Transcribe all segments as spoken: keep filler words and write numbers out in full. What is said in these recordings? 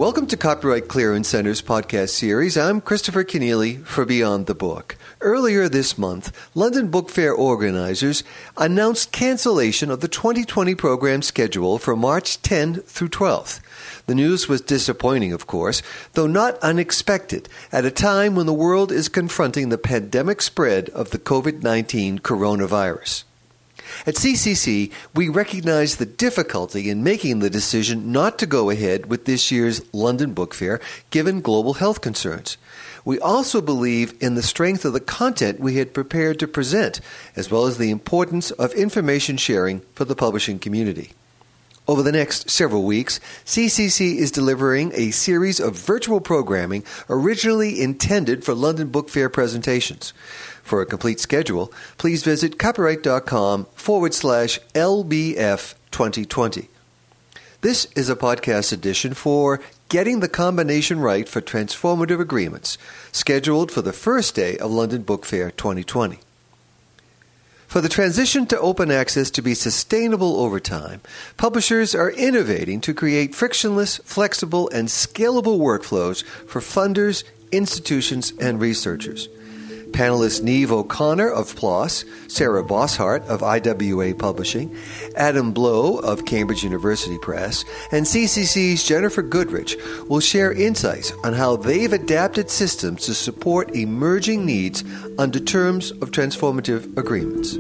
Welcome to Copyright Clearance Center's podcast series. I'm Christopher Keneally for Beyond the Book. Earlier this month, London Book Fair organizers announced cancellation of the twenty twenty program schedule for March tenth through twelfth. The news was disappointing, of course, though not unexpected, at a time when the world is confronting the pandemic spread of the covid nineteen coronavirus. At C C C, we recognize the difficulty in making the decision not to go ahead with this year's London Book Fair, given global health concerns. We also believe in the strength of the content we had prepared to present, as well as the importance of information sharing for the publishing community. Over the next several weeks, C C C is delivering a series of virtual programming originally intended for London Book Fair presentations. For a complete schedule, please visit copyright.com forward slash LBF 2020. This is a podcast edition for Getting the Combination Right for Transformative Agreements, scheduled for the first day of London Book Fair twenty twenty. For the transition to open access to be sustainable over time, publishers are innovating to create frictionless, flexible, and scalable workflows for funders, institutions, and researchers. Panelists Niamh O'Connor of PLOS, Sarah Bosshart of I W A Publishing, Adam Blow of Cambridge University Press, and C C C's Jennifer Goodrich will share insights on how they've adapted systems to support emerging needs under terms of transformative agreements.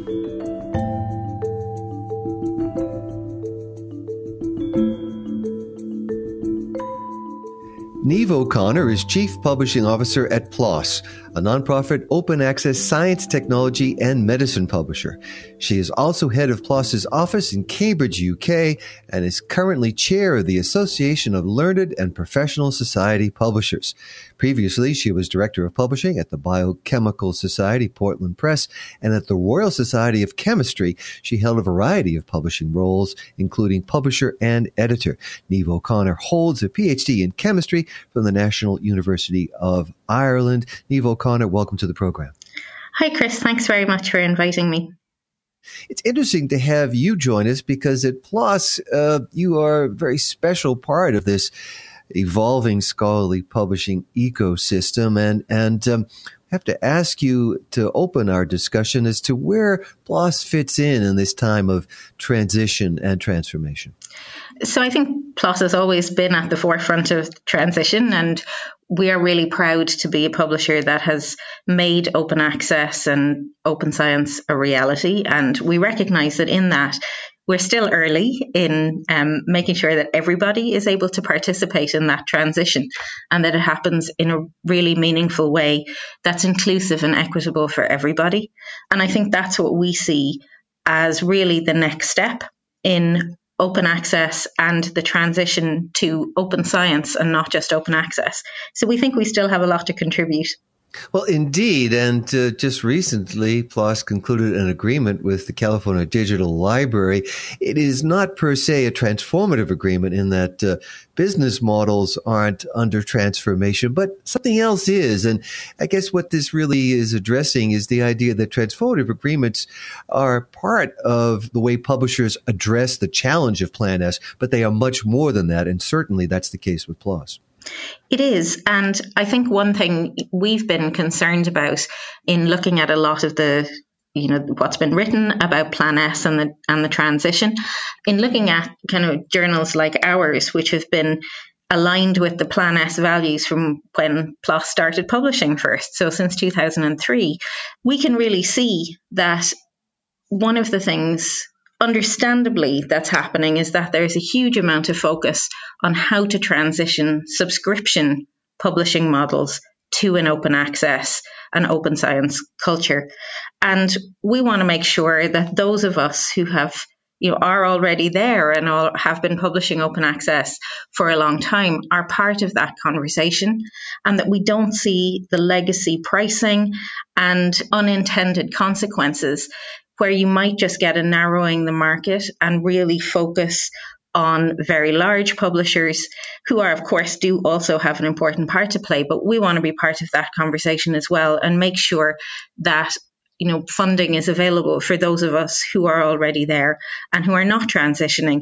Niamh O'Connor is Chief Publishing Officer at PLOS, a nonprofit open-access science, technology, and medicine publisher. She is also head of PLOS's office in Cambridge, U K, and is currently chair of the Association of Learned and Professional Society Publishers. Previously, she was Director of Publishing at the Biochemical Society, Portland Press, and at the Royal Society of Chemistry. She held a variety of publishing roles, including publisher and editor. Niamh O'Connor holds a P H D in chemistry from the National University of Ireland. Niamh O'Connor, welcome to the program. Hi, Chris. Thanks very much for inviting me. It's interesting to have you join us because at PLOS, uh, you are a very special part of this evolving scholarly publishing ecosystem. And, and um, I have to ask you to open our discussion as to where PLOS fits in in this time of transition and transformation. So I think PLOS has always been at the forefront of transition, and we are really proud to be a publisher that has made open access and open science a reality. And we recognize that in that, we're still early in um, making sure that everybody is able to participate in that transition and that it happens in a really meaningful way that's inclusive and equitable for everybody. And I think that's what we see as really the next step in open access and the transition to open science and not just open access. So we think we still have a lot to contribute. Well, indeed. And uh, just recently, PLOS concluded an agreement with the California Digital Library. It is not per se a transformative agreement in that uh, business models aren't under transformation, but something else is. And I guess what this really is addressing is the idea that transformative agreements are part of the way publishers address the challenge of Plan S, but they are much more than that. And certainly that's the case with PLOS. It is. And I think one thing we've been concerned about in looking at a lot of the, you know, what's been written about Plan S and the and the transition, in looking at kind of journals like ours, which have been aligned with the Plan S values from when PLOS started publishing first, so since two thousand three, we can really see that one of the things understandably that's happening is that there's a huge amount of focus on how to transition subscription publishing models to an open access and open science culture. And we want to make sure that those of us who have, you know, are already there and all, have been publishing open access for a long time are part of that conversation, and that we don't see the legacy pricing and unintended consequences where you might just get a narrowing the market and really focus on very large publishers who are, of course, do also have an important part to play. But we want to be part of that conversation as well and make sure that, you know, funding is available for those of us who are already there and who are not transitioning,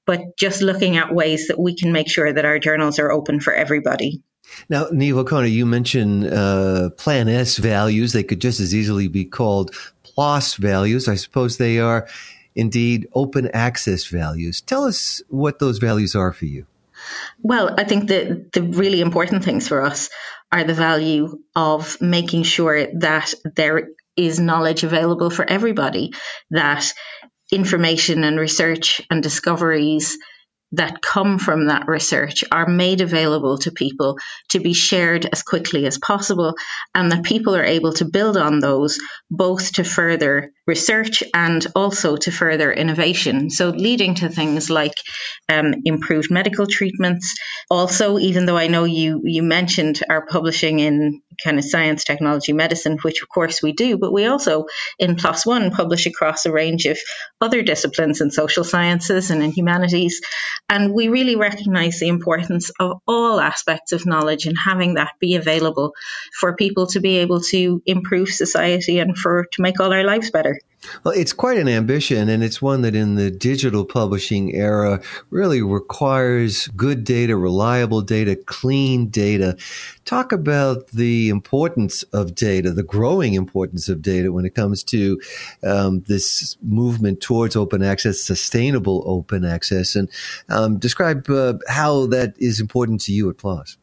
but just looking at ways that we can make sure that our journals are open for everybody. Now, Niamh O'Connor, you mentioned uh, Plan S values. They could just as easily be called PLOS values. I suppose they are indeed open access values. Tell us what those values are for you. Well, I think that the really important things for us are the value of making sure that there is knowledge available for everybody, that information and research and discoveries that come from that research are made available to people to be shared as quickly as possible, and that people are able to build on those both to further research and also to further innovation. So leading to things like um, improved medical treatments. Also, even though I know you you mentioned our publishing in kind of science, technology, medicine, which of course we do, but we also in PLOS One publish across a range of other disciplines in social sciences and in humanities. And we really recognize the importance of all aspects of knowledge and having that be available for people to be able to improve society and for to make all our lives better. Well, it's quite an ambition, and it's one that in the digital publishing era really requires good data, reliable data, clean data. Talk about the importance of data, the growing importance of data when it comes to um, this movement towards open access, sustainable open access, and um, describe uh, how that is important to you at PLOS.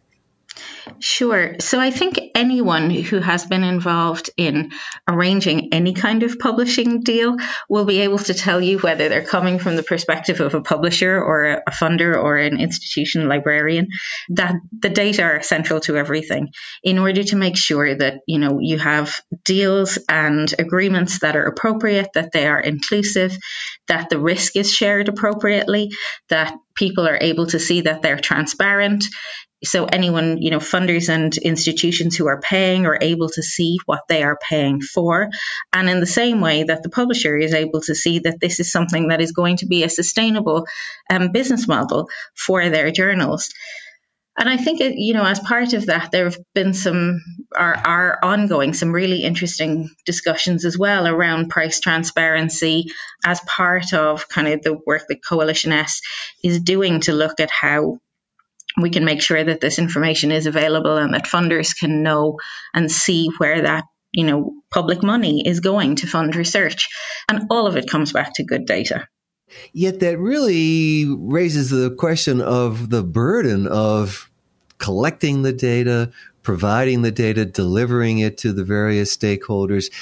Sure. So I think anyone who has been involved in arranging any kind of publishing deal will be able to tell you, whether they're coming from the perspective of a publisher or a funder or an institution librarian, that the data are central to everything in order to make sure that, you know, you have deals and agreements that are appropriate, that they are inclusive, that the risk is shared appropriately, that people are able to see that they're transparent. So anyone, you know, funders and institutions who are paying are able to see what they are paying for. And in the same way that the publisher is able to see that this is something that is going to be a sustainable um, business model for their journals. And I think, it, you know, as part of that, there have been some, are, are ongoing, some really interesting discussions as well around price transparency as part of kind of the work that Coalition S is doing to look at how we can make sure that this information is available and that funders can know and see where that, you know, public money is going to fund research. And all of it comes back to good data. Yet that really raises the question of the burden of collecting the data, providing the data, delivering it to the various stakeholders.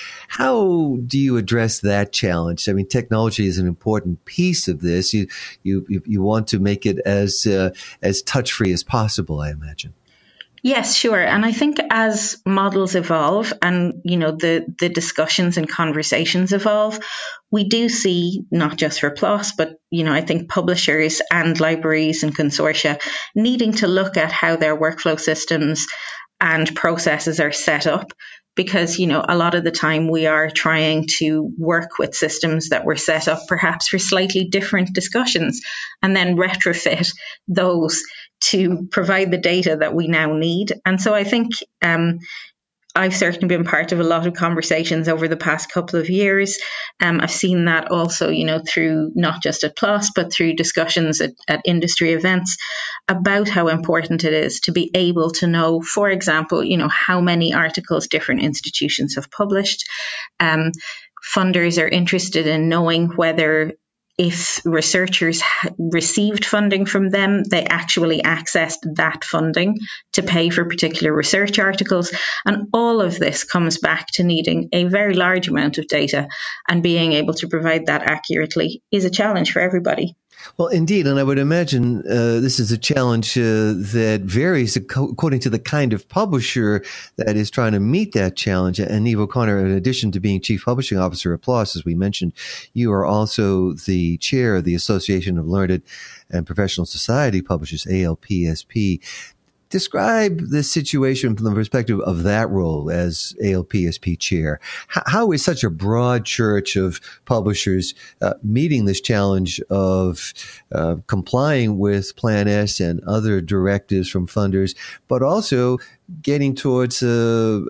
How do you address that challenge? I mean, technology is an important piece of this. You you you want to make it as uh, as touch-free as possible, I imagine. Yes, sure. And I think as models evolve and, you know, the, the discussions and conversations evolve, we do see, not just for PLOS, but, you know, I think publishers and libraries and consortia needing to look at how their workflow systems and processes are set up. Because, you know, a lot of the time we are trying to work with systems that were set up perhaps for slightly different discussions and then retrofit those to provide the data that we now need. And so I think um, I've certainly been part of a lot of conversations over the past couple of years. Um, I've seen that also, you know, through not just at PLOS, but through discussions at, at industry events about how important it is to be able to know, for example, you know, how many articles different institutions have published. Um, funders are interested in knowing whether if researchers received funding from them, they actually accessed that funding to pay for particular research articles. And all of this comes back to needing a very large amount of data, and being able to provide that accurately is a challenge for everybody. Well, indeed. And I would imagine uh, this is a challenge uh, that varies according to the kind of publisher that is trying to meet that challenge. And Niamh O'Connor, in addition to being Chief Publishing Officer at PLOS, as we mentioned, you are also the chair of the Association of Learned and Professional Society Publishers, A L P S P. Describe the situation from the perspective of that role as A L P S P chair. How, how is such a broad church of publishers uh, meeting this challenge of uh, complying with Plan S and other directives from funders, but also getting towards a,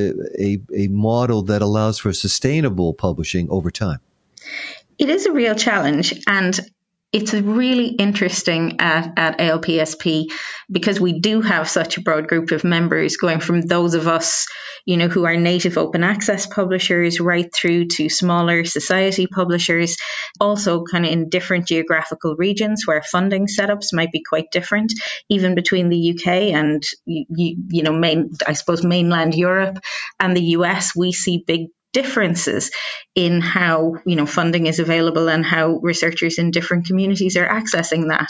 a, a model that allows for sustainable publishing over time? It is a real challenge. And it's really interesting at, at A L P S P because we do have such a broad group of members, going from those of us, you know, who are native open access publishers right through to smaller society publishers, also kind of in different geographical regions where funding setups might be quite different, even between the U K and, you, you know, main, I suppose mainland Europe and the U S. We see big differences in how, you know, funding is available and how researchers in different communities are accessing that.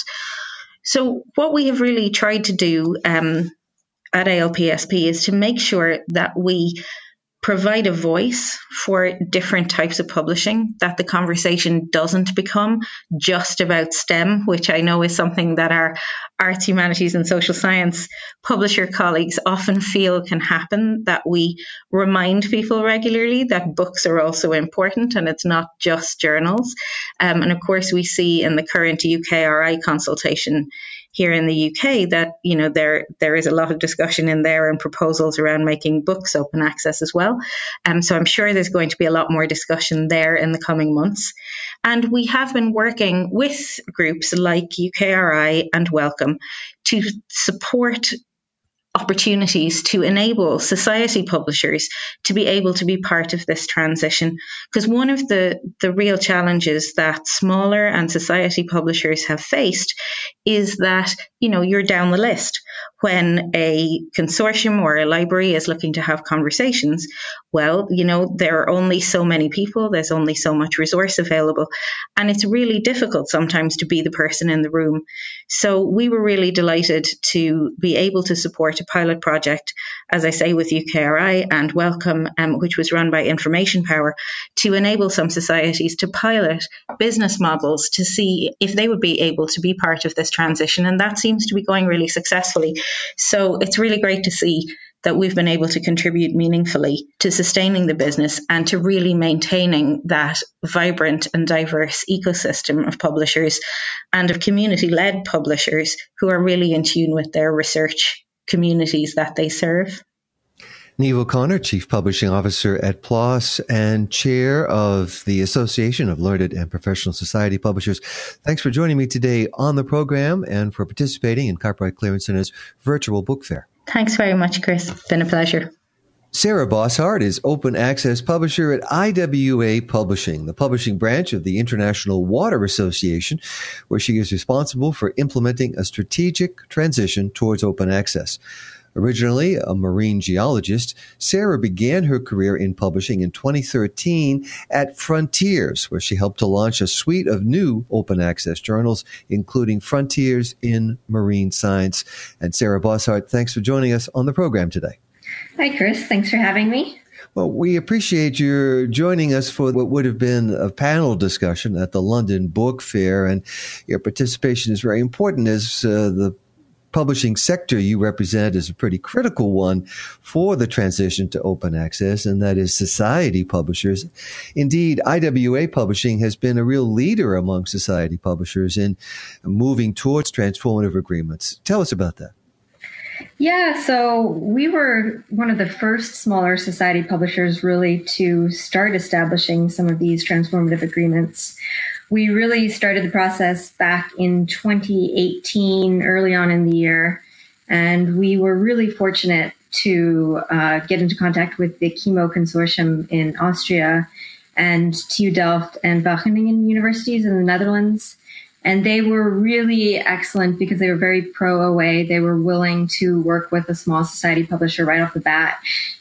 So what we have really tried to do um, at A L P S P is to make sure that we provide a voice for different types of publishing, that the conversation doesn't become just about STEM, which I know is something that our arts, humanities and social science publisher colleagues often feel can happen, that we remind people regularly that books are also important and it's not just journals. Um, and of course, we see in the current U K R I consultation here in the U K that, you know, there there is a lot of discussion in there and proposals around making books open access as well. Um, so I'm sure there's going to be a lot more discussion there in the coming months. And we have been working with groups like U K R I and Wellcome to support opportunities to enable society publishers to be able to be part of this transition. Because one of the, the real challenges that smaller and society publishers have faced is that, you know, you're down the list. When a consortium or a library is looking to have conversations, well, you know, there are only so many people, there's only so much resource available, and it's really difficult sometimes to be the person in the room. So we were really delighted to be able to support a pilot project, as I say, with U K R I and Wellcome, um, which was run by Information Power, to enable some societies to pilot business models to see if they would be able to be part of this transition. And that seems to be going really successfully. So it's really great to see that we've been able to contribute meaningfully to sustaining the business and to really maintaining that vibrant and diverse ecosystem of publishers and of community-led publishers who are really in tune with their research communities that they serve. Niamh O'Connor, Chief Publishing Officer at PLOS and Chair of the Association of Learned and Professional Society Publishers. Thanks for joining me today on the program and for participating in Cartwright Clearance Center's virtual book fair. Thanks very much, Chris. It's been a pleasure. Sarah Bosshart is Open Access Publisher at I W A Publishing, the publishing branch of the International Water Association, where she is responsible for implementing a strategic transition towards open access. Originally a marine geologist, Sarah began her career in publishing in twenty thirteen at Frontiers, where she helped to launch a suite of new open access journals, including Frontiers in Marine Science. And Sarah Bosshart, thanks for joining us on the program today. Hi, Chris. Thanks for having me. Well, we appreciate your joining us for what would have been a panel discussion at the London Book Fair, and your participation is very important as uh, the publishing sector you represent is a pretty critical one for the transition to open access, and that is society publishers. Indeed, I W A Publishing has been a real leader among society publishers in moving towards transformative agreements. Tell us about that. Yeah, so we were one of the first smaller society publishers really to start establishing some of these transformative agreements. We really started the process back in twenty eighteen, early on in the year, and we were really fortunate to uh, get into contact with the Chemo Consortium in Austria and T U Delft and Wageningen universities in the Netherlands. And they were really excellent because they were very pro-O A. They were willing to work with a small society publisher right off the bat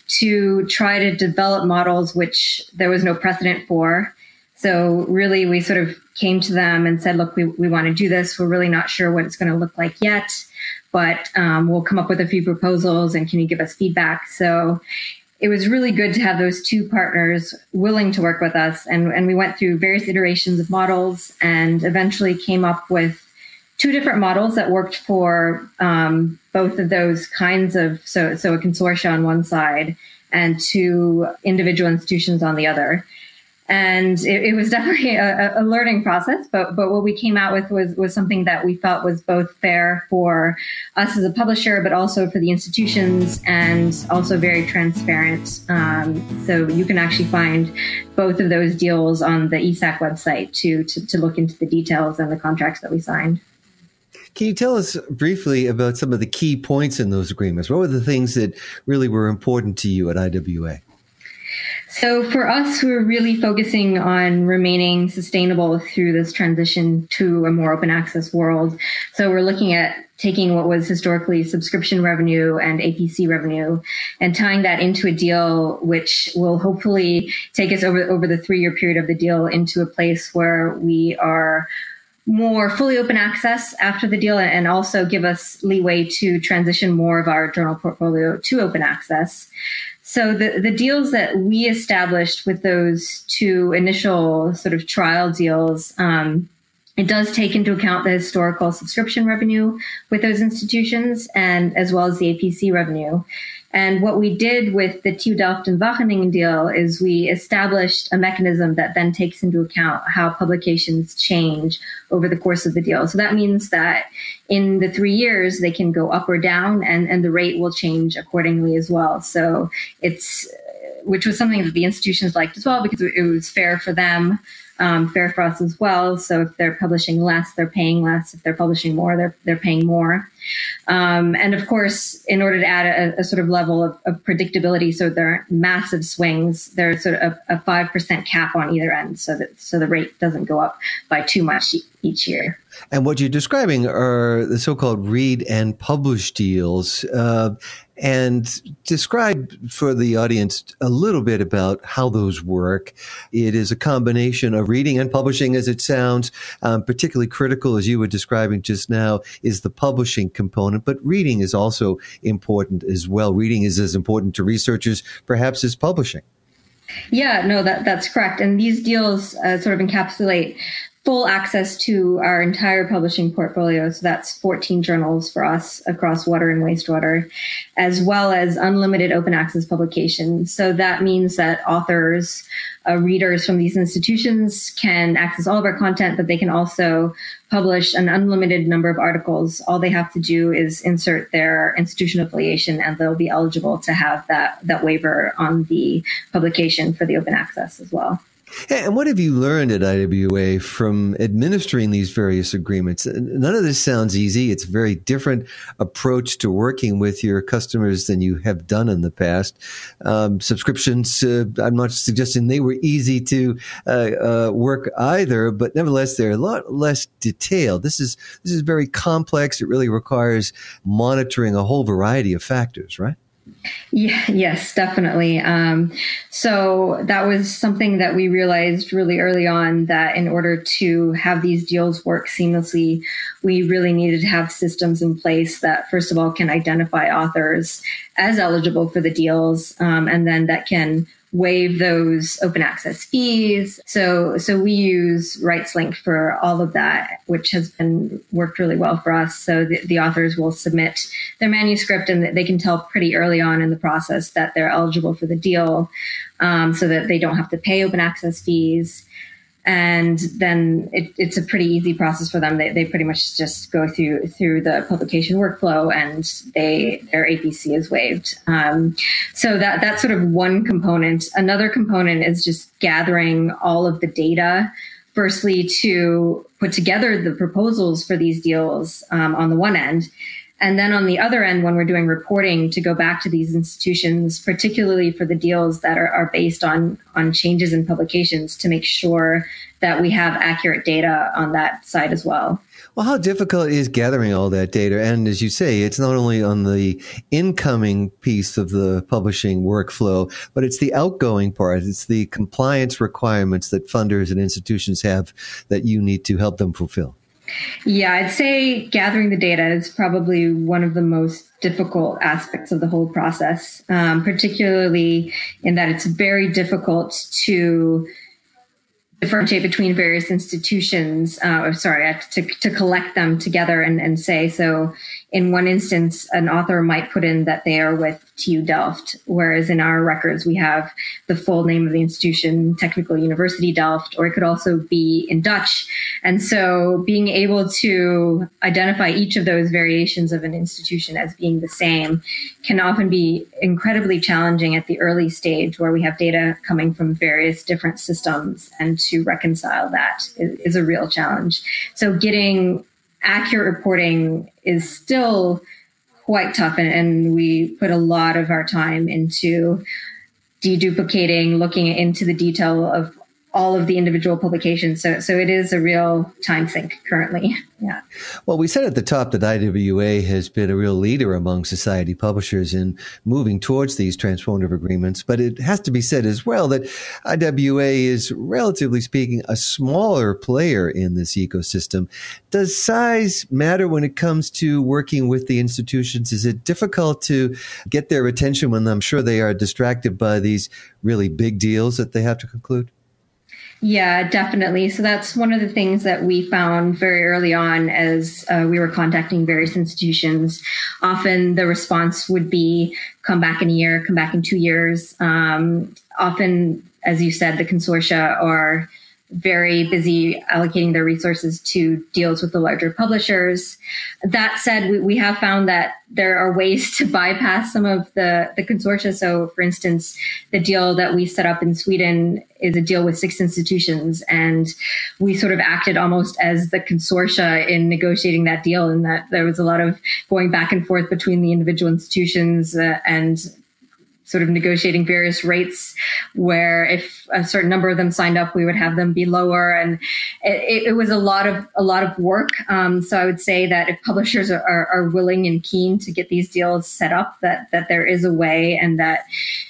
to try to develop models which there was no precedent for. So really, we sort of came to them and said, look, we, we want to do this. We're really not sure what it's going to look like yet, but um, we'll come up with a few proposals and can you give us feedback? So it was really good to have those two partners willing to work with us. And, and we went through various iterations of models and eventually came up with two different models that worked for um, both of those kinds of, so, so a consortia on one side and two individual institutions on the other. And it, it was definitely a, a learning process, but but what we came out with was, was something that we felt was both fair for us as a publisher, but also for the institutions, and also very transparent. Um, so you can actually find both of those deals on the E S A C website to, to, to look into the details and the contracts that we signed. Can you tell us briefly about some of the key points in those agreements? What were the things that really were important to you at I W A? So for us, we're really focusing on remaining sustainable through this transition to a more open access world. So we're looking at taking what was historically subscription revenue and A P C revenue and tying that into a deal which will hopefully take us over, over the three-year period of the deal into a place where we are more fully open access after the deal, and also give us leeway to transition more of our journal portfolio to open access. So the, the deals that we established with those two initial sort of trial deals, um, it does take into account the historical subscription revenue with those institutions, and as well as the A P C revenue. And what we did with the T U Delft and Wageningen deal is we established a mechanism that then takes into account how publications change over the course of the deal. So that means that in the three years, they can go up or down, and, and the rate will change accordingly as well. So it's, which was something that the institutions liked as well, because it was fair for them, um, fair for us as well. So if they're publishing less, they're paying less. If they're publishing more, they're they're paying more. Um, and of course, in order to add a, a sort of level of, of predictability, so there aren't massive swings, there's sort of a, a five percent cap on either end, so that so the rate doesn't go up by too much each year. And what you're describing are the so-called read and publish deals. Uh, and describe for the audience a little bit about how those work. It is a combination of reading and publishing, as it sounds. Um, particularly critical, as you were describing just now, is the publishing component. But reading is also important as well. Reading is as important to researchers, perhaps, as publishing. Yeah, no, that that's correct. And these deals uh, sort of encapsulate full access to our entire publishing portfolio. So that's fourteen journals for us across water and wastewater, as well as unlimited open access publications. So that means that authors, uh, readers from these institutions can access all of our content, but they can also publish an unlimited number of articles. All they have to do is insert their institution affiliation, and they'll be eligible to have that, that waiver on the publication for the open access as well. And what have you learned at I W A from administering these various agreements? None of this sounds easy. It's a very different approach to working with your customers than you have done in the past. Um, subscriptions, uh, I'm not suggesting they were easy to uh, uh, work either, but nevertheless, they're a lot less detailed. This is this is very complex. It really requires monitoring a whole variety of factors, right? Yeah, yes, definitely. Um, so that was something that we realized really early on, that in order to have these deals work seamlessly, we really needed to have systems in place that, first of all, can identify authors as eligible for the deals, um, and then that can waive those open access fees. So, so we use RightsLink for all of that, which has been worked really well for us. So the, the authors will submit their manuscript, and they can tell pretty early on in the process that they're eligible for the deal, um, so that they don't have to pay open access fees. And then it, it's a pretty easy process for them. They, they pretty much just go through through the publication workflow, and they their A P C is waived. Um, so that that's sort of one component. Another component is just gathering all of the data. Firstly, to put together the proposals for these deals um, on the one end. And then on the other end, when we're doing reporting, to go back to these institutions, particularly for the deals that are, are based on, on changes in publications, to make sure that we have accurate data on that side as well. Well, how difficult is gathering all that data? And as you say, it's not only on the incoming piece of the publishing workflow, but it's the outgoing part. It's the compliance requirements that funders and institutions have that you need to help them fulfill. Yeah, I'd say gathering the data is probably one of the most difficult aspects of the whole process, um, particularly in that it's very difficult to differentiate between various institutions, uh, or sorry, to, to collect them together and, and say, so in one instance, an author might put in that they are with T U Delft, whereas in our records, we have the full name of the institution, Technical University Delft, or it could also be in Dutch. And so being able to identify each of those variations of an institution as being the same can often be incredibly challenging at the early stage where we have data coming from various different systems, and to reconcile that is, is a real challenge. So getting accurate reporting is still quite tough, and, and we put a lot of our time into deduplicating, looking into the detail of all of the individual publications. So, so it is a real time sink currently. Yeah. Well, we said at the top that I W A has been a real leader among society publishers in moving towards these transformative agreements. But it has to be said as well that I W A is, relatively speaking, a smaller player in this ecosystem. Does size matter when it comes to working with the institutions? Is it difficult to get their attention when I'm sure they are distracted by these really big deals that they have to conclude? Yeah, definitely. So that's one of the things that we found very early on as uh, we were contacting various institutions. Often the response would be, come back in a year, come back in two years. Um, often, as you said, the consortia are very busy allocating their resources to deals with the larger publishers. That said, we, we have found that there are ways to bypass some of the, the consortia. So, for instance, the deal that we set up in Sweden is a deal with six institutions, and we sort of acted almost as the consortia in negotiating that deal, and that there was a lot of going back and forth between the individual institutions uh, and sort of negotiating various rates, where if a certain number of them signed up, we would have them be lower. And it, it was a lot of a lot of work. Um, so I would say that if publishers are, are, are willing and keen to get these deals set up, that that there is a way, and that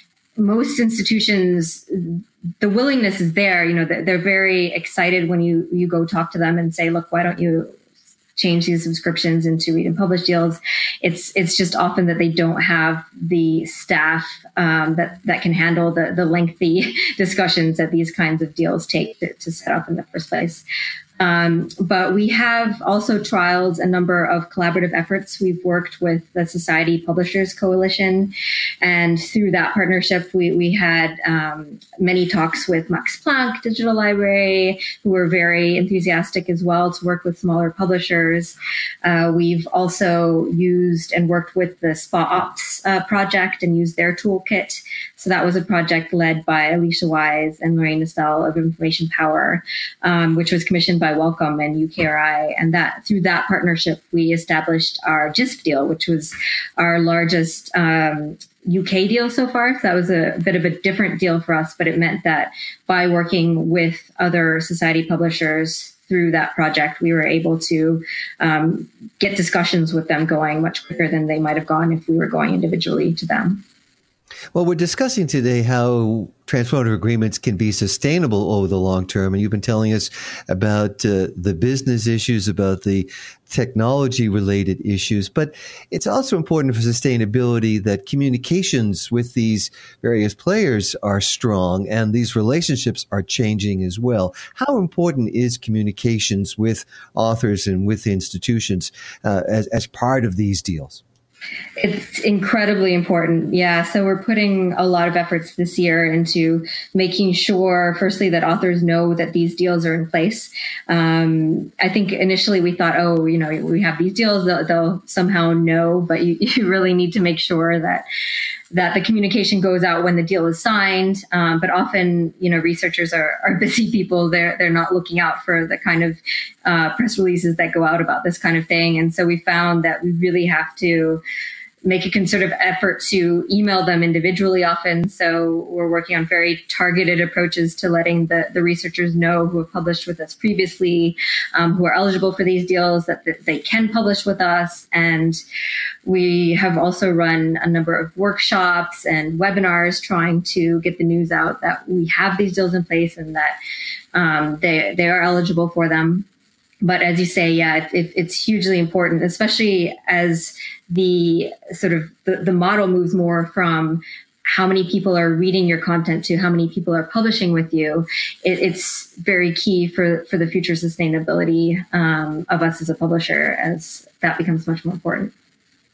most institutions, the willingness is there. You know, they're very excited when you you go talk to them and say, look, why don't you change these subscriptions into read and publish deals? It's it's just often that they don't have the staff um, that that can handle the the lengthy discussions that these kinds of deals take to, to set up in the first place. Um, but we have also trialed a number of collaborative efforts. We've worked with the Society Publishers Coalition, and through that partnership, we, we had um, many talks with Max Planck Digital Library, who were very enthusiastic as well to work with smaller publishers. Uh, we've also used and worked with the S P A Ops uh, project and used their toolkit. So that was a project led by Alicia Wise and Lorraine Estelle of Information Power, um, which was commissioned by Wellcome and U K R I. And that through that partnership, we established our G I S P deal, which was our largest um, U K deal so far. So that was a bit of a different deal for us, but it meant that by working with other society publishers through that project, we were able to um, get discussions with them going much quicker than they might have gone if we were going individually to them. Well, we're discussing today how transformative agreements can be sustainable over the long term. And you've been telling us about uh, the business issues, about the technology related issues. But it's also important for sustainability that communications with these various players are strong and these relationships are changing as well. How important is communications with authors and with institutions uh, as, as part of these deals? It's incredibly important. Yeah. So we're putting a lot of efforts this year into making sure, firstly, that authors know that these deals are in place. Um, I think initially we thought, oh, you know, we have these deals, they'll, they'll somehow know, but you, you really need to make sure that that the communication goes out when the deal is signed. Um, but often, you know, researchers are, are busy people. They're, they're not looking out for the kind of uh, press releases that go out about this kind of thing. And so we found that we really have to make a concerted effort to email them individually often. So we're working on very targeted approaches to letting the, the researchers know who have published with us previously, um, who are eligible for these deals, that, that they can publish with us. And we have also run a number of workshops and webinars trying to get the news out that we have these deals in place and that um, they, they are eligible for them. But as you say, yeah, it, it's hugely important, especially as the sort of the, the model moves more from how many people are reading your content to how many people are publishing with you. It, it's very key for, for the future sustainability um, of us as a publisher as that becomes much more important.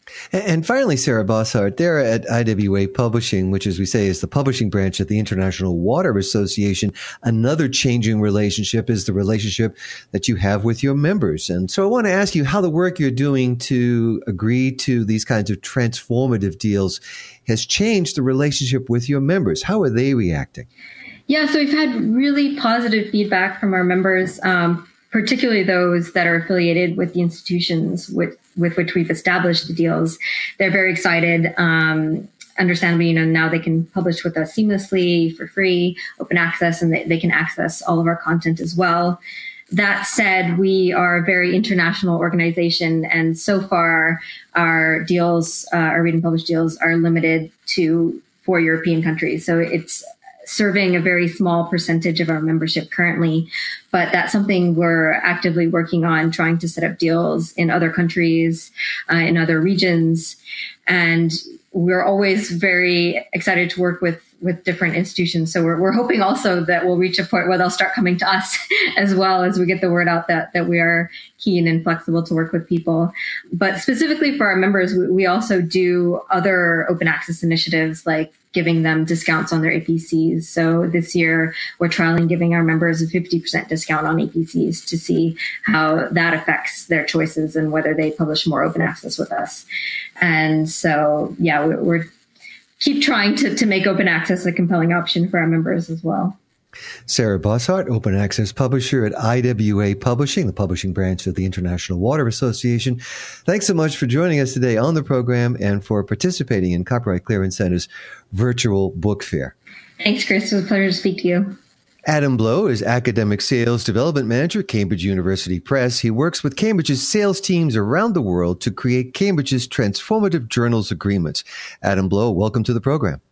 And finally, Sarah Bossart, there at I W A Publishing, which, as we say, is the publishing branch of the International Water Association, another changing relationship is the relationship that you have with your members. And so I want to ask you how the work you're doing to agree to these kinds of transformative deals has changed the relationship with your members. How are they reacting? Yeah, so we've had really positive feedback from our members, um, particularly those that are affiliated with the institutions with, with which we've established the deals. They're very excited. Um, understandably, you know, now they can publish with us seamlessly for free, open access, and they, they can access all of our content as well. That said, we are a very international organization, and so far our deals, uh, our read and publish deals, are limited to four European countries. So it's serving a very small percentage of our membership currently, but that's something we're actively working on, trying to set up deals in other countries, uh, in other regions. And we're always very excited to work with, with different institutions. So we're, we're hoping also that we'll reach a point where they'll start coming to us as well as we get the word out that, that we are keen and flexible to work with people. But specifically for our members, we, we also do other open access initiatives like giving them discounts on their A P Cs. So this year we're trialing giving our members a fifty percent discount on A P Cs to see how that affects their choices and whether they publish more open access with us. And so, yeah, we're, we're keep trying to, to make open access a compelling option for our members as well. Sarah Bossart, Open Access Publisher at I W A Publishing, the publishing branch of the International Water Association. Thanks so much for joining us today on the program and for participating in Copyright Clearance Center's virtual book fair. Thanks, Chris. It was a pleasure to speak to you. Adam Blow is Academic Sales Development Manager at Cambridge University Press. He works with Cambridge's sales teams around the world to create Cambridge's transformative journals agreements. Adam Blow, welcome to the program.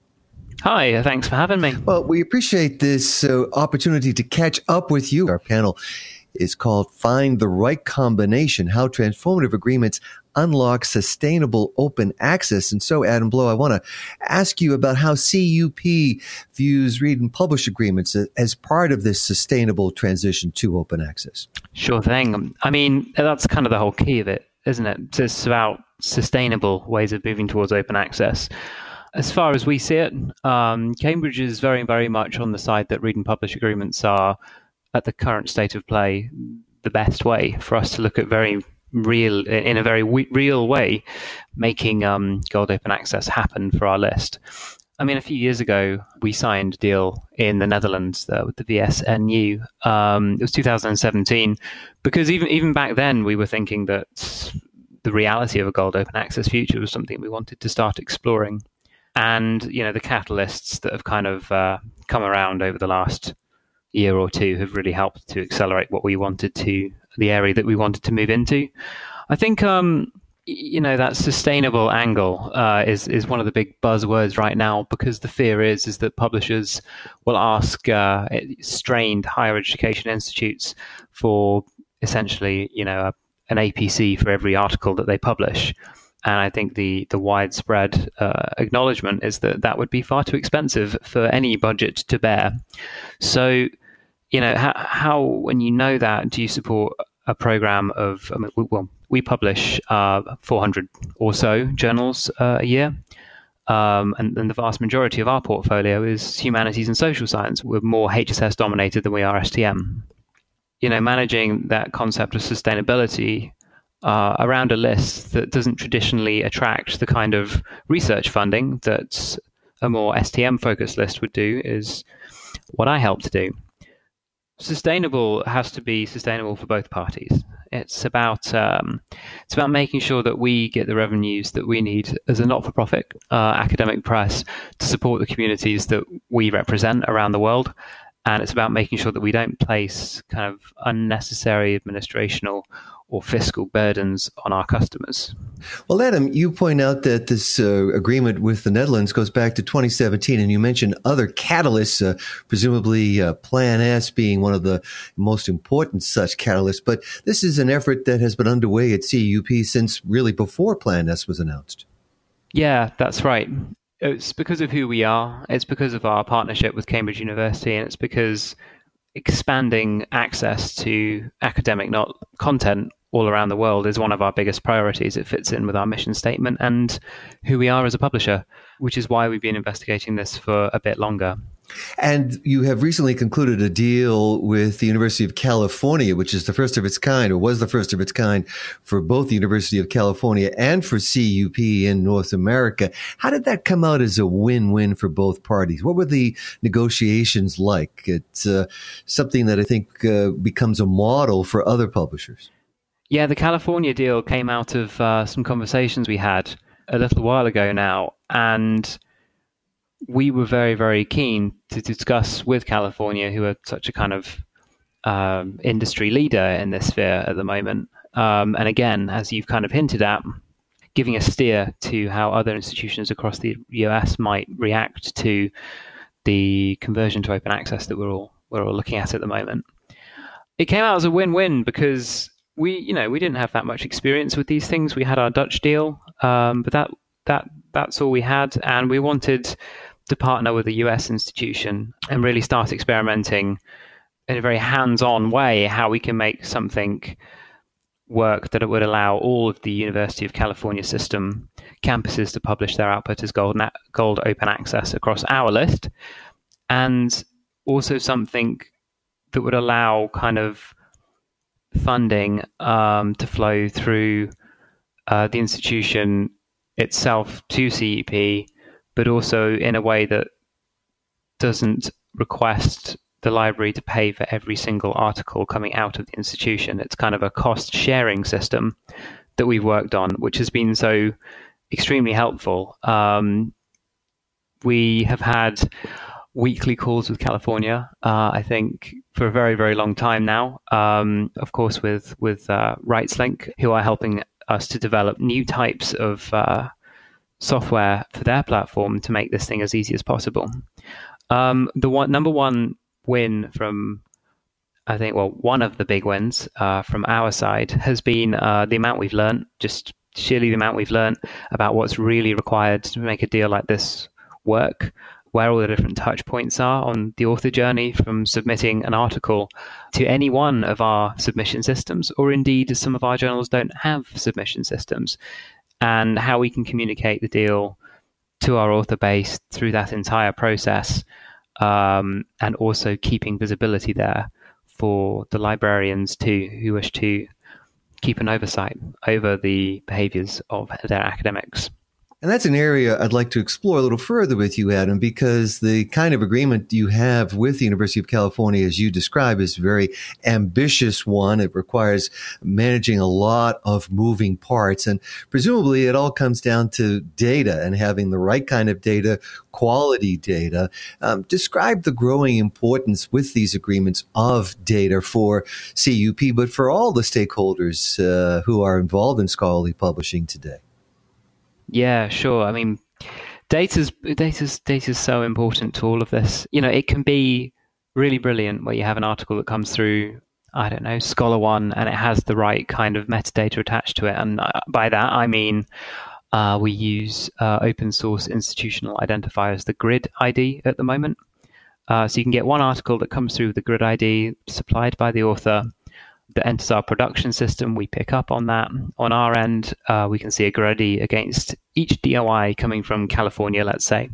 Hi, thanks for having me. Well, we appreciate this uh, opportunity to catch up with you. Our panel is called Find the Right Combination, How Transformative Agreements Unlock Sustainable Open Access. And so, Adam Blow, I want to ask you about how C U P views read and publish agreements as part of this sustainable transition to open access. Sure thing. I mean, that's kind of the whole key of it, isn't it? It's about sustainable ways of moving towards open access. As far as we see it, um, Cambridge is very, very much on the side that read and publish agreements are, at the current state of play, the best way for us to look at very real, in a very w- real way, making um, Gold Open Access happen for our list. I mean, a few years ago, we signed a deal in the Netherlands uh, with the V S N U. Um, it was two thousand seventeen, because even even back then, we were thinking that the reality of a Gold Open Access future was something we wanted to start exploring. And, you know, the catalysts that have kind of uh, come around over the last year or two have really helped to accelerate what we wanted to, the area that we wanted to move into. I think, um, you know, that sustainable angle uh, is is one of the big buzzwords right now, because the fear is is that publishers will ask uh, strained higher education institutes for essentially, you know, a, an A P C for every article that they publish. And I think the the widespread uh, acknowledgement is that that would be far too expensive for any budget to bear. So, you know, how, how when you know that, do you support a program of, I mean, we, well, we publish uh, four hundred or so journals uh, a year. Um, and, and the vast majority of our portfolio is humanities and social science. We're more H S S dominated than we are S T M. You know, managing that concept of sustainability Uh, around a list that doesn't traditionally attract the kind of research funding that a more S T M-focused list would do is what I help to do. Sustainable has to be sustainable for both parties. It's about um, it's about making sure that we get the revenues that we need as a not-for-profit uh, academic press to support the communities that we represent around the world. And it's about making sure that we don't place kind of unnecessary administrational or fiscal burdens on our customers. Well, Adam, you point out that this uh, agreement with the Netherlands goes back to twenty seventeen, and you mentioned other catalysts, uh, presumably uh, Plan S being one of the most important such catalysts. But this is an effort that has been underway at C U P since really before Plan S was announced. Yeah, that's right. It's because of who we are. It's because of our partnership with Cambridge University, and it's because expanding access to academic not content all around the world is one of our biggest priorities. It fits in with our mission statement and who we are as a publisher, which is why we've been investigating this for a bit longer. And you have recently concluded a deal with the University of California, which is the first of its kind, or was the first of its kind, for both the University of California and for C U P in North America. How did that come out as a win-win for both parties? What were the negotiations like? It's uh, something that I think uh, becomes a model for other publishers. Yeah, the California deal came out of uh, some conversations we had a little while ago now, and we were very, very keen to discuss with California, who are such a kind of um, industry leader in this sphere at the moment. Um, and again, as you've kind of hinted at, giving a steer to how other institutions across the U S might react to the conversion to open access that we're all we're all looking at at the moment. It came out as a win-win because we, you know, we didn't have that much experience with these things. We had our Dutch deal, um, but that that that's all we had, and we wanted to partner with a U S institution and really start experimenting in a very hands-on way how we can make something work that it would allow all of the University of California system campuses to publish their output as gold, na- gold open access across our list, and also something that would allow kind of funding um, to flow through uh, the institution itself to C U P, but also in a way that doesn't request the library to pay for every single article coming out of the institution. It's kind of a cost-sharing system that we've worked on, which has been so extremely helpful. Um, we have had weekly calls with California, uh, I think, for a very, very long time now. Um, of course, with, with uh, RightsLink, who are helping us to develop new types of uh, software for their platform to make this thing as easy as possible. Um, the one, number one win from, I think, well, one of the big wins uh, from our side has been uh, the amount we've learned, just sheerly the amount we've learned about what's really required to make a deal like this work, where all the different touch points are on the author journey from submitting an article to any one of our submission systems, or indeed some of our journals don't have submission systems, and how we can communicate the deal to our author base through that entire process, um, and also keeping visibility there for the librarians too, who wish to keep an oversight over the behaviors of their academics. And that's an area I'd like to explore a little further with you, Adam, because the kind of agreement you have with the University of California, as you describe, is a very ambitious one. It requires managing a lot of moving parts. And presumably it all comes down to data and having the right kind of data, quality data. Um, describe the growing importance with these agreements of data for C U P, but for all the stakeholders uh, who are involved in scholarly publishing today. Yeah, sure. I mean, data's data's data's so important to all of this. You know, it can be really brilliant where you have an article that comes through, I don't know, ScholarOne, and it has the right kind of metadata attached to it. And by that, I mean uh, we use uh, open source institutional identifiers, the GRID I D at the moment. Uh, so you can get one article that comes through with the GRID I D supplied by the author that enters our production system. We pick up on that. On our end, uh, we can see a GRID I D against each D O I coming from California, let's say.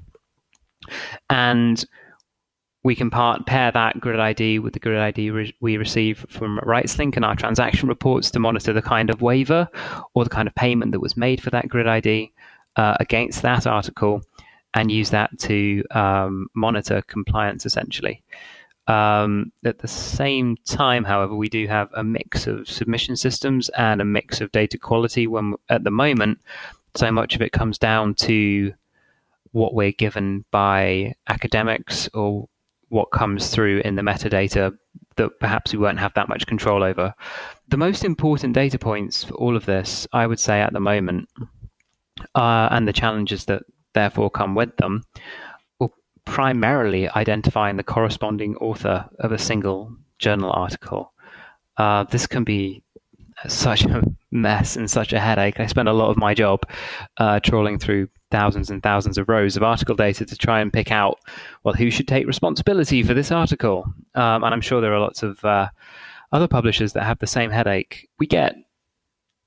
And we can part, pair that GRID I D with the GRID I D re- we receive from RightsLink in our transaction reports to monitor the kind of waiver or the kind of payment that was made for that GRID I D uh, against that article, and use that to um, monitor compliance, essentially. Um, at the same time, however, we do have a mix of submission systems and a mix of data quality. When at the moment, so much of it comes down to what we're given by academics or what comes through in the metadata that perhaps we won't have that much control over. The most important data points for all of this, I would say at the moment, uh, and the challenges that therefore come with them, primarily identifying the corresponding author of a single journal article. Uh, this can be such a mess and such a headache. I spend a lot of my job uh, trawling through thousands and thousands of rows of article data to try and pick out, well, who should take responsibility for this article? Um, and I'm sure there are lots of uh, other publishers that have the same headache. We get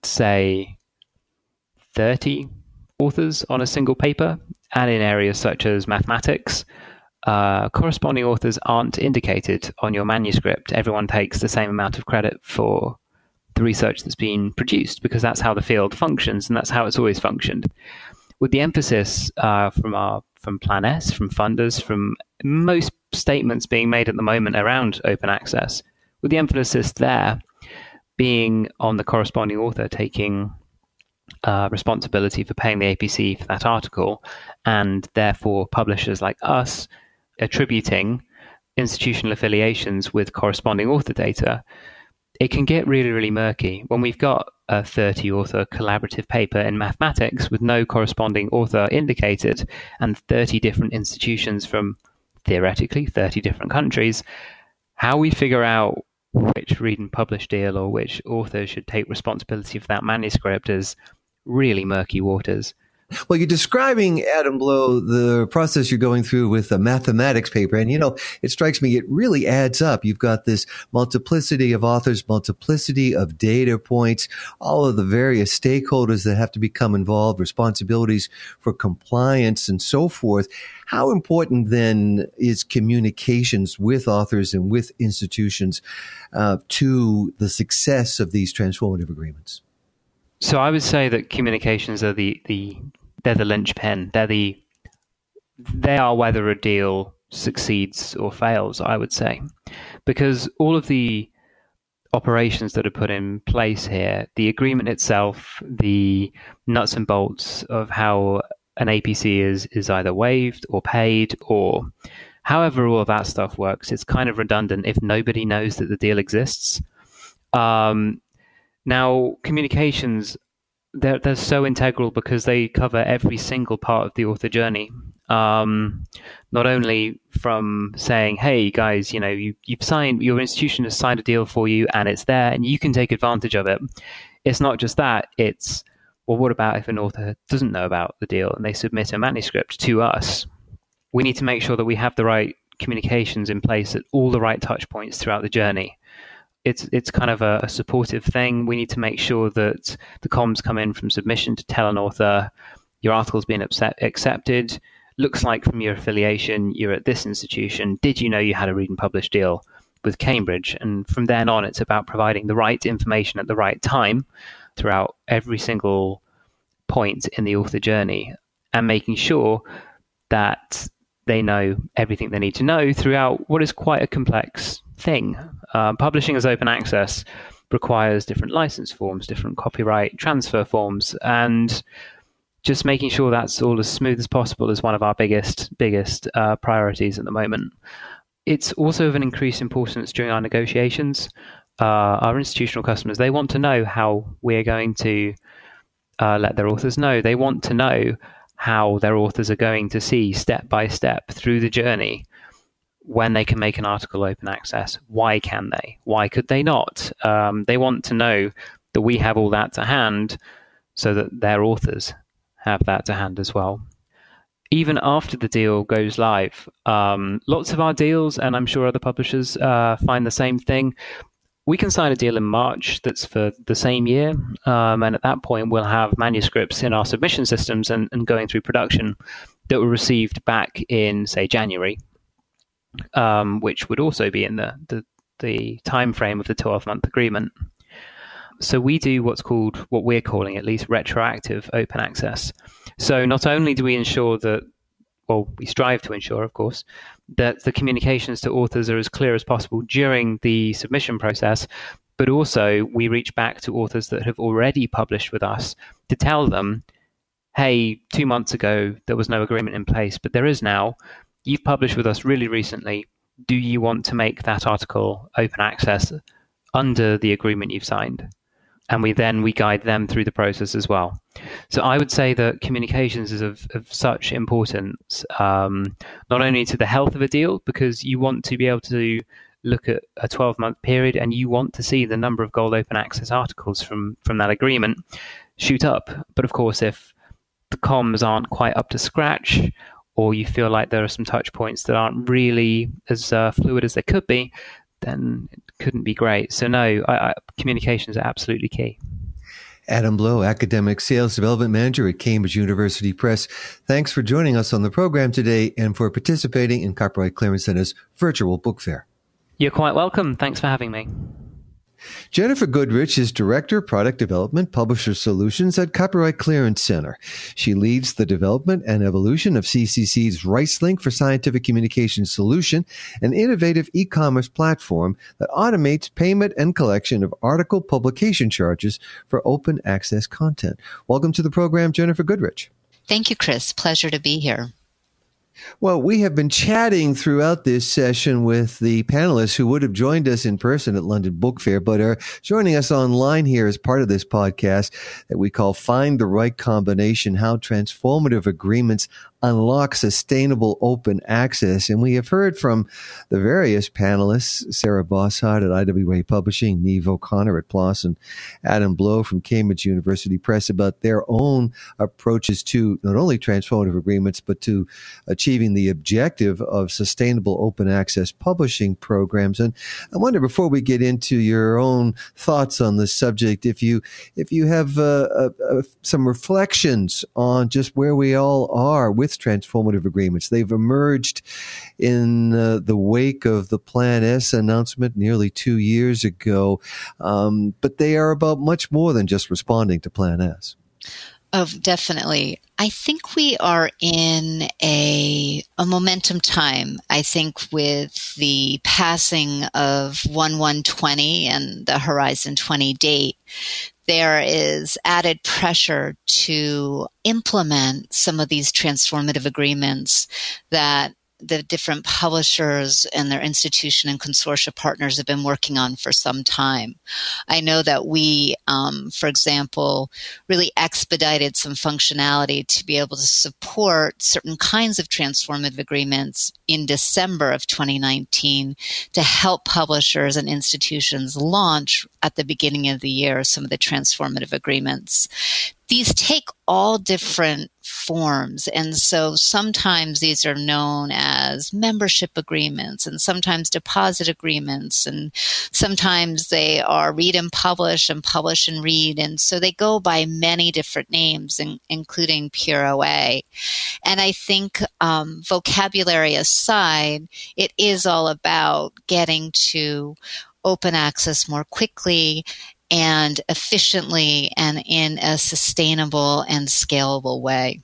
say, thirty authors on a single paper, and in areas such as mathematics, uh, corresponding authors aren't indicated on your manuscript. Everyone takes the same amount of credit for the research that's been produced, because that's how the field functions, and that's how it's always functioned. With the emphasis uh, from our from Plan S, from funders, from most statements being made at the moment around open access, with the emphasis there being on the corresponding author taking uh, responsibility for paying the A P C for that article, and therefore publishers like us attributing institutional affiliations with corresponding author data, it can get really, really murky. When we've got a thirty author collaborative paper in mathematics with no corresponding author indicated, and thirty different institutions from theoretically thirty different countries, how we figure out which read and publish deal or which author should take responsibility for that manuscript is really murky waters. Well, you're describing, Adam Blow, the process you're going through with a mathematics paper. And, you know, it strikes me, it really adds up. You've got this multiplicity of authors, multiplicity of data points, all of the various stakeholders that have to become involved, responsibilities for compliance and so forth. How important then is communications with authors and with institutions uh, to the success of these transformative agreements? So I would say that communications are the, the they're the linchpin. They're the they are whether a deal succeeds or fails, I would say, because all of the operations that are put in place here, the agreement itself, the nuts and bolts of how an A P C is is either waived or paid, or however all of that stuff works, it's kind of redundant if nobody knows that the deal exists. Um, Now, communications, they're, they're so integral because they cover every single part of the author journey. Um, not only from saying, hey, guys, you know, you, you've signed, your institution has signed a deal for you and it's there and you can take advantage of it. It's not just that. It's, well, what about if an author doesn't know about the deal and they submit a manuscript to us? We need to make sure that we have the right communications in place at all the right touch points throughout the journey. It's it's kind of a, a supportive thing. We need to make sure that the comms come in from submission to tell an author, your article's been accept, accepted. Looks like from your affiliation, you're at this institution. Did you know you had a read and publish deal with Cambridge? And from then on, it's about providing the right information at the right time throughout every single point in the author journey and making sure that they know everything they need to know throughout what is quite a complex thing. Uh, publishing as open access requires different license forms, different copyright transfer forms, and just making sure that's all as smooth as possible is one of our biggest, biggest uh, priorities at the moment. It's also of an increased importance during our negotiations. Uh, our institutional customers, they want to know how we're going to uh, let their authors know. They want to know how their authors are going to see step by step through the journey when they can make an article open access. Why can they? Why could they not? Um, they want to know that we have all that to hand so that their authors have that to hand as well. Even after the deal goes live, um, lots of our deals, and I'm sure other publishers uh, find the same thing, we can sign a deal in March that's for the same year, um, and at that point we'll have manuscripts in our submission systems and, and going through production that were received back in, say, January, um, which would also be in the, the, the time frame of the twelve-month agreement. So we do what's called, what we're calling at least, retroactive open access. So not only do we ensure that, well, we strive to ensure, of course, that the communications to authors are as clear as possible during the submission process, but also we reach back to authors that have already published with us to tell them, hey, two months ago there was no agreement in place, but there is now. You've published with us really recently. Do you want to make that article open access under the agreement you've signed? And we then we guide them through the process as well. So I would say that communications is of, of such importance, um, not only to the health of a deal, because you want to be able to look at a twelve-month period and you want to see the number of gold open access articles from, from that agreement shoot up. But of course, if the comms aren't quite up to scratch, or you feel like there are some touch points that aren't really as uh, fluid as they could be, then it couldn't be great. So no, I, I, communications are absolutely key. Adam Blow, Academic Sales Development Manager at Cambridge University Press. Thanks for joining us on the program today and for participating in Copyright Clearance Center's virtual book fair. You're quite welcome. Thanks for having me. Jennifer Goodrich is Director of Product Development, Publisher Solutions at Copyright Clearance Center. She leads the development and evolution of C C C's RiceLink for Scientific Communication solution, an innovative e-commerce platform that automates payment and collection of article publication charges for open access content. Welcome to the program, Jennifer Goodrich. Thank you, Chris. Pleasure to be here. Well, we have been chatting throughout this session with the panelists who would have joined us in person at London Book Fair, but are joining us online here as part of this podcast that we call Find the Right Combination, How Transformative Agreements Unlock Sustainable Open Access. And we have heard from the various panelists, Sarah Bosshard at I W A Publishing, Neve O'Connor at PLOS, and Adam Blow from Cambridge University Press about their own approaches to not only transformative agreements, but to achieving the objective of sustainable open access publishing programs. And I wonder, before we get into your own thoughts on this subject, if you if you have uh, uh, uh, some reflections on just where we all are with transformative agreements. They've emerged in uh, the wake of the Plan S announcement nearly two years ago, um, but they are about much more than just responding to Plan S. Oh, definitely. I think we are in a a momentum time. I think with the passing of one one twenty and the Horizon twenty date, there is added pressure to implement some of these transformative agreements that the different publishers and their institution and consortia partners have been working on for some time. I know that we, um, for example, really expedited some functionality to be able to support certain kinds of transformative agreements in December of twenty nineteen to help publishers and institutions launch at the beginning of the year some of the transformative agreements. These take all different forms, and so sometimes these are known as membership agreements, and sometimes deposit agreements, and sometimes they are read and publish and publish and read, and so they go by many different names, in, including Pure O A. And I think um, vocabulary aside, it is all about getting to open access more quickly and efficiently and in a sustainable and scalable way.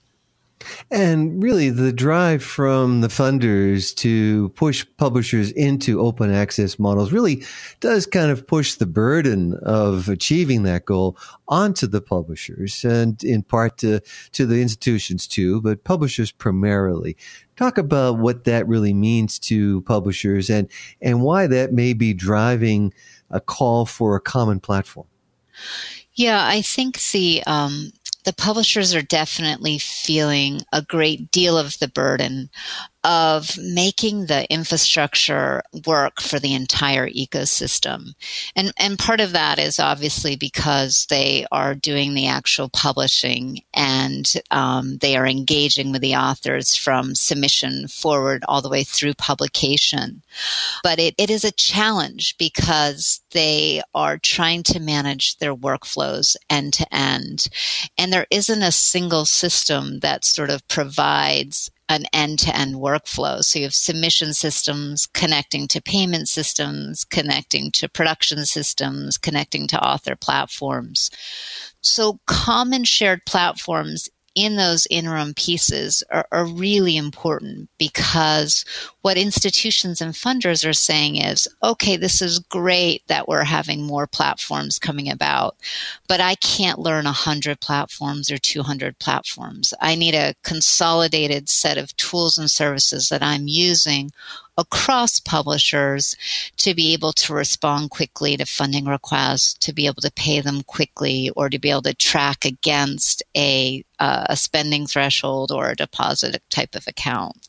And really, the drive from the funders to push publishers into open access models really does kind of push the burden of achieving that goal onto the publishers, and in part to, to the institutions too, but publishers primarily. Talk about what that really means to publishers and, and why that may be driving a call for a common platform. Yeah, I think the um, the publishers are definitely feeling a great deal of the burden of making the infrastructure work for the entire ecosystem. And and part of that is obviously because they are doing the actual publishing and um, they are engaging with the authors from submission forward all the way through publication. But it, it is a challenge because they are trying to manage their workflows end to end. And there isn't a single system that sort of provides an end-to-end workflow. So you have submission systems connecting to payment systems, connecting to production systems, connecting to author platforms. So common shared platforms in those interim pieces are, are really important, because what institutions and funders are saying is, okay, this is great that we're having more platforms coming about, but I can't learn one hundred platforms or two hundred platforms. I need a consolidated set of tools and services that I'm using across publishers to be able to respond quickly to funding requests, to be able to pay them quickly, or to be able to track against a, uh, a spending threshold or a deposit type of account.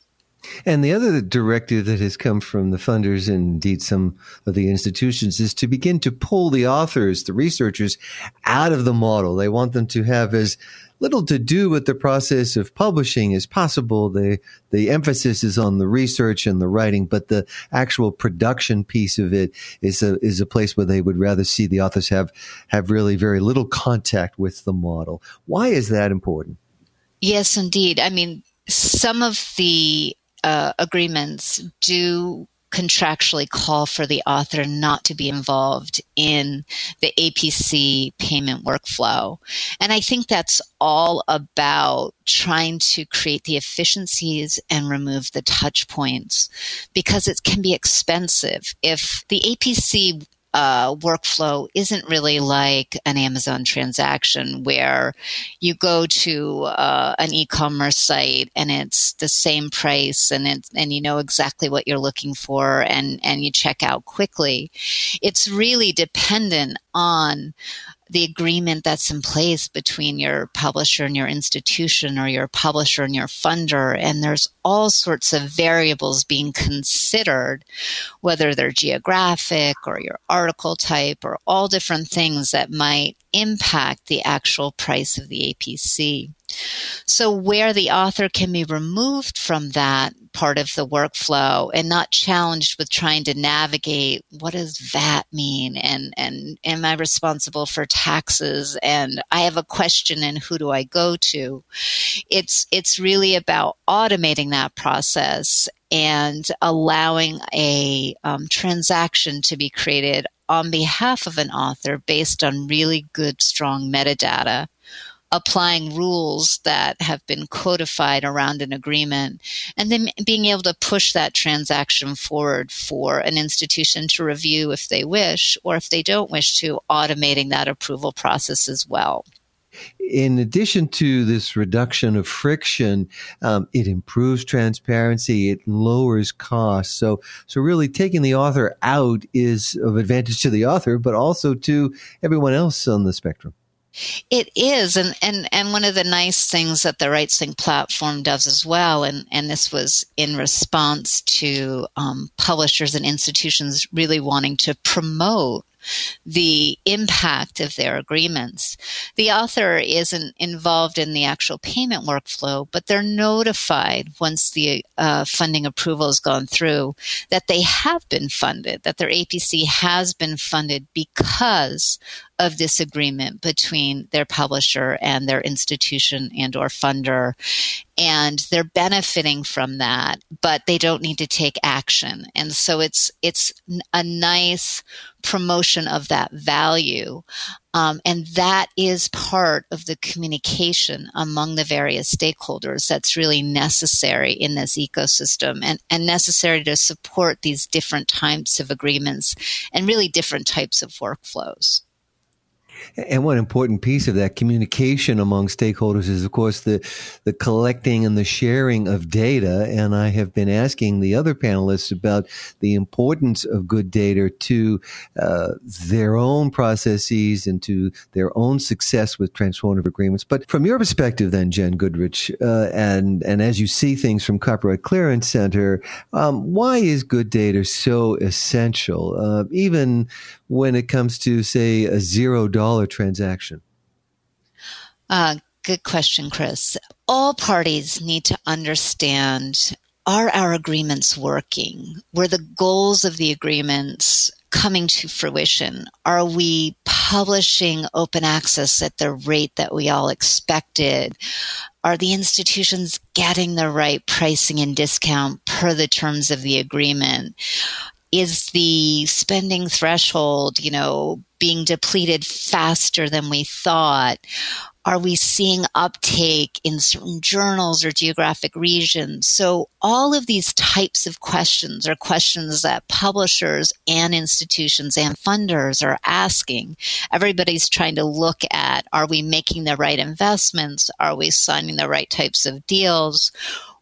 And the other directive that has come from the funders and indeed some of the institutions is to begin to pull the authors, the researchers, out of the model. They want them to have as little to do with the process of publishing as possible. The, the emphasis is on the research and the writing, but the actual production piece of it is a, is a place where they would rather see the authors have, have really very little contact with the model. Why is that important? Yes, indeed. I mean, some of the uh, agreements do contractually call for the author not to be involved in the A P C payment workflow. And I think that's all about trying to create the efficiencies and remove the touch points, because it can be expensive. If the A P C Uh, workflow isn't really like an Amazon transaction where you go to uh, an e-commerce site and it's the same price and it, and you know exactly what you're looking for and, and you check out quickly. It's really dependent on the agreement that's in place between your publisher and your institution, or your publisher and your funder. And there's all sorts of variables being considered, whether they're geographic or your article type or all different things that might impact the actual price of the A P C. So where the author can be removed from that part of the workflow and not challenged with trying to navigate, what does V A T mean? And, and am I responsible for taxes? And I have a question, and who do I go to? It's, it's really about automating that process and allowing a um, transaction to be created on behalf of an author based on really good, strong metadata, applying rules that have been codified around an agreement, and then being able to push that transaction forward for an institution to review if they wish, or if they don't wish to, automating that approval process as well. In addition to this reduction of friction, um, it improves transparency, it lowers costs. So, so really taking the author out is of advantage to the author, but also to everyone else on the spectrum. It is, and, and, and one of the nice things that the RightSync platform does as well, and, and this was in response to um, publishers and institutions really wanting to promote the impact of their agreements. The author isn't involved in the actual payment workflow, but they're notified once the uh, funding approval has gone through that they have been funded, that their A P C has been funded because of this agreement between their publisher and their institution and or funder. And they're benefiting from that, but they don't need to take action. And so it's it's a nice promotion of that value. Um, and that is part of the communication among the various stakeholders that's really necessary in this ecosystem, and, and necessary to support these different types of agreements and really different types of workflows. And one important piece of that communication among stakeholders is, of course, the, the collecting and the sharing of data. And I have been asking the other panelists about the importance of good data to uh, their own processes and to their own success with transformative agreements. But from your perspective then, Jen Goodrich, uh, and, and as you see things from Copyright Clearance Center, um, why is good data so essential, uh, even when it comes to, say, a zero dollar transaction? Uh, good question, Chris. All parties need to understand, are our agreements working? Were the goals of the agreements coming to fruition? Are we publishing open access at the rate that we all expected? Are the institutions getting the right pricing and discount per the terms of the agreement? Is the spending threshold, you know, being depleted faster than we thought? Are we seeing uptake in certain journals or geographic regions? So all of these types of questions are questions that publishers and institutions and funders are asking. Everybody's trying to look at, are we making the right investments? Are we signing the right types of deals?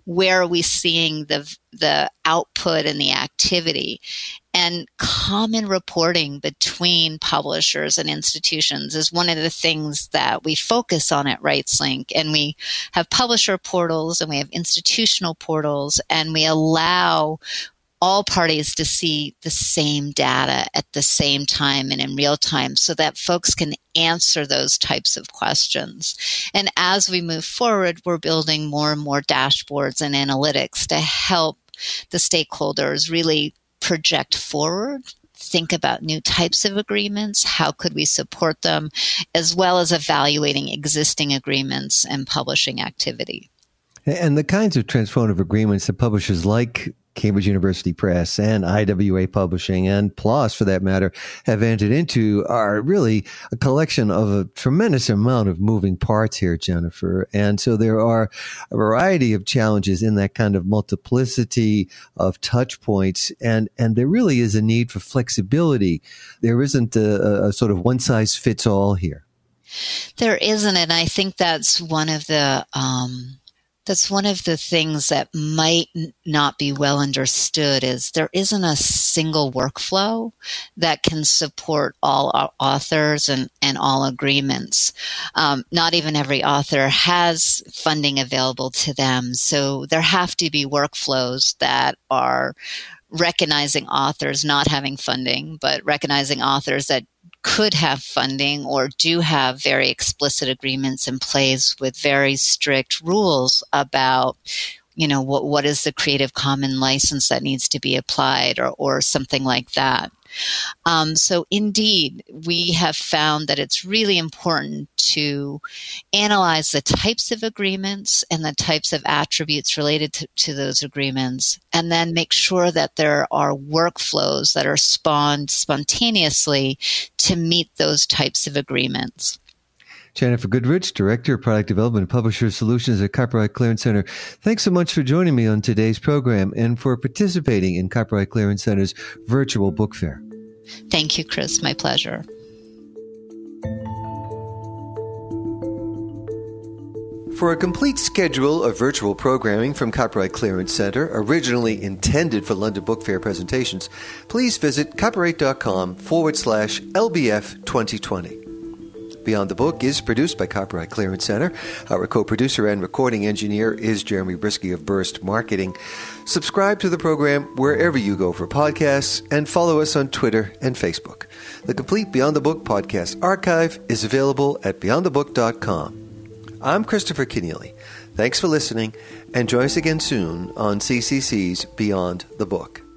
where are we seeing the the output and the activity? And common reporting between publishers and institutions is one of the things that we focus on at RightsLink. And we have publisher portals and we have institutional portals, and we allow all parties to see the same data at the same time and in real time so that folks can answer those types of questions. And as we move forward, we're building more and more dashboards and analytics to help the stakeholders really project forward, think about new types of agreements, how could we support them, as well as evaluating existing agreements and publishing activity. And the kinds of transformative agreements that publishers like Cambridge University Press and I W A Publishing and PLOS, for that matter, have entered into are really a collection of a tremendous amount of moving parts here, Jennifer. And so there are a variety of challenges in that kind of multiplicity of touch points. And, and there really is a need for flexibility. There isn't a, a sort of one size fits all here. There isn't. And I think that's one of the, um, That's one of the things that might not be well understood is there isn't a single workflow that can support all authors and, and all agreements. Um, not even every author has funding available to them. So there have to be workflows that are recognizing authors not having funding, but recognizing authors that could have funding or do have very explicit agreements in place with very strict rules about, you know, what what is the Creative Commons license that needs to be applied or, or something like that. Um, so indeed, we have found that it's really important to analyze the types of agreements and the types of attributes related to, to those agreements, and then make sure that there are workflows that are spawned spontaneously to meet those types of agreements. Jennifer Goodrich, Director of Product Development and Publisher Solutions at Copyright Clearance Center. Thanks so much for joining me on today's program and for participating in Copyright Clearance Center's virtual book fair. Thank you, Chris. My pleasure. For a complete schedule of virtual programming from Copyright Clearance Center, originally intended for London Book Fair presentations, please visit copyright.com forward slash LBF 2020. Beyond the Book is produced by Copyright Clearance Center. Our co-producer and recording engineer is Jeremy Brisky of Burst Marketing. Subscribe to the program wherever you go for podcasts and follow us on Twitter and Facebook. The complete Beyond the Book podcast archive is available at beyond the book dot com. I'm Christopher Kenneally. Thanks for listening, and join us again soon on C C C's Beyond the Book.